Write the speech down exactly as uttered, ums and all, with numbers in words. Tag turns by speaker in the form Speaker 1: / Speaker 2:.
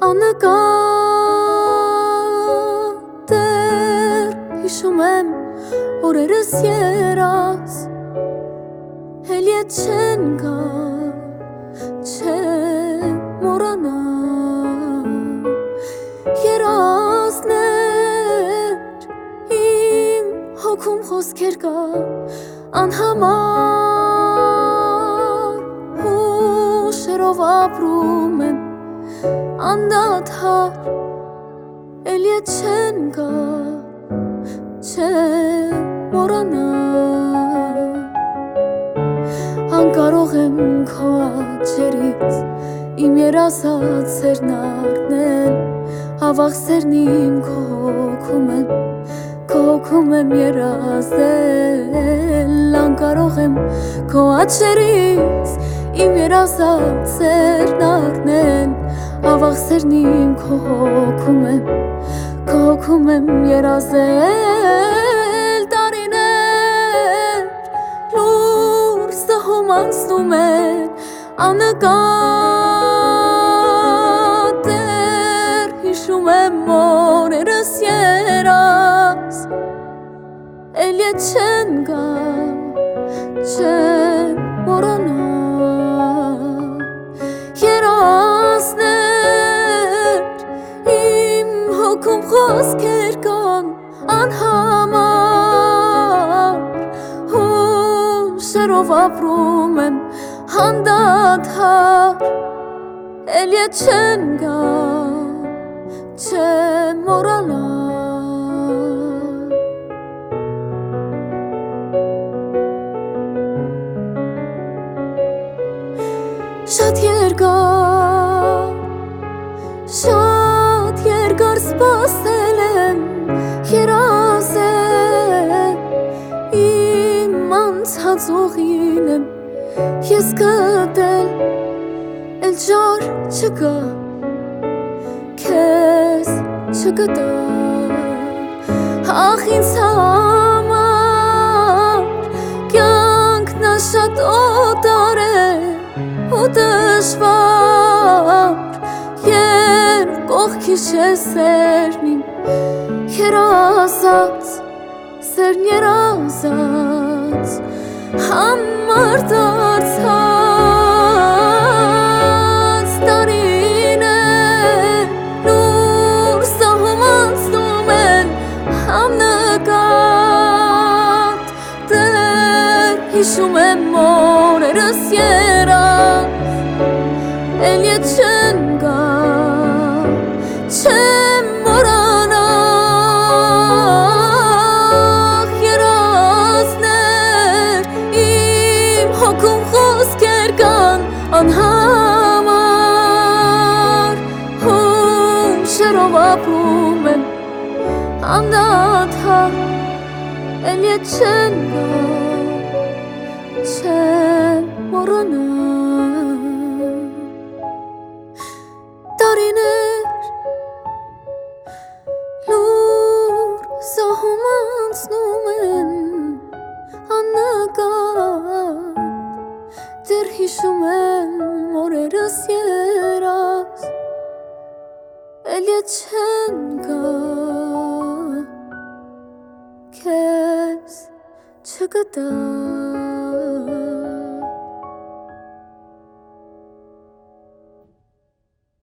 Speaker 1: Աննկատ դեռ հիշում եմ օրերս երաս Էլ ետ չեն գա, չեմ մորանա Երազներ իմ հոգում խոսքեր կա Անհամար հուշերով ապրում եմ Անդադար էլ ետ չեն գա, չեմ մորանա Անկարող եմ քո աչերից իմ երազած սերն առնել Ավաղ սերն իմ քո հոգում եմ, քո հոգում եմ երազել Անկարող եմ քո աչերից իմ երազած սերն առնել Ավաղ սերն իմ քո հոգում եմ, քո հոգում եմ երազել Տարիներ լուր սահում անցնում են Աննկատ դեռ հիշում եմ օրերս երաս Էլ ետ չեն գա, չեմ մորանա Հոգում խոսքեր կան անհամար Հուշերով ապրում եմ հանդադար Էլ ետ չեն գա, չեմ մորանա Շատ երկար, շատ երկար սպասել եմ երազել Իմ անցած ուղին եմ ես գտել Էլ ջար չկա, քեզ չգտա Ախ ինձ համար կյանքն շատ օտար է ու դժվար Երբ կողքիս ես սերն իմ երազած Սերն երազած Համար դարձած Տարիներ լուր սահում անցնում են Աննկատ դեռ հիշում եմ օրերս երաս Էլ ետ չեն գա, չեմ մորանա Երազներ իմ հոգում խոսքեր կան անհամար Հուշերով ապրում եմ անդադար Էլ ետ չեն գա, չեմ մորանա Տարիներ լուր սահում անցնում են Աննկատ դեռ հիշում եմ օրերս երաս Էլ ետ չեն գա, քեզ չգտա